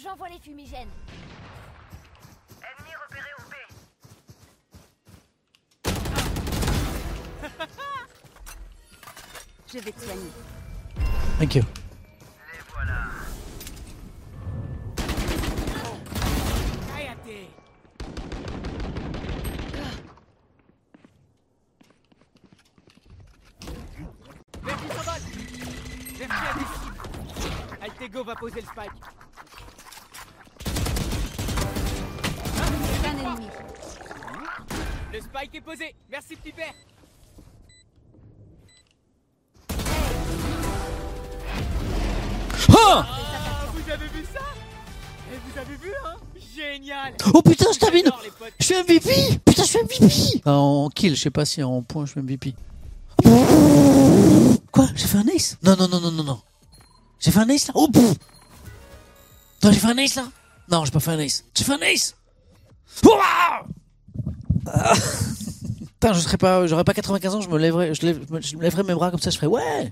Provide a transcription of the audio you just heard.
J'envoie les fumigènes. Ennemi repéré au B. Je vais te soigner. Thank you. Les voilà. Cállate. Memphis s'envole. Memphis a des cibles. Altego va poser le spike. Un ennemi. Le spike est posé. Merci petit père. Ah Ah, vous avez vu ça? Et vous avez vu, hein? Génial. oh putain, je termine. J'adore, les potes. Je suis MVP. Putain, je suis MVP. En kill, je sais pas si en point je suis MVP. Quoi? J'ai fait un ace? Non, non, non, non, non, non. J'ai fait un ace là? Oh pouf. Non, j'ai fait un ace là? Non, j'ai pas fait un ace. J'ai fait un ace. Ouah ah. Putain, j'aurais pas 95 ans, je me lèverais mes bras comme ça, je ferais ouais.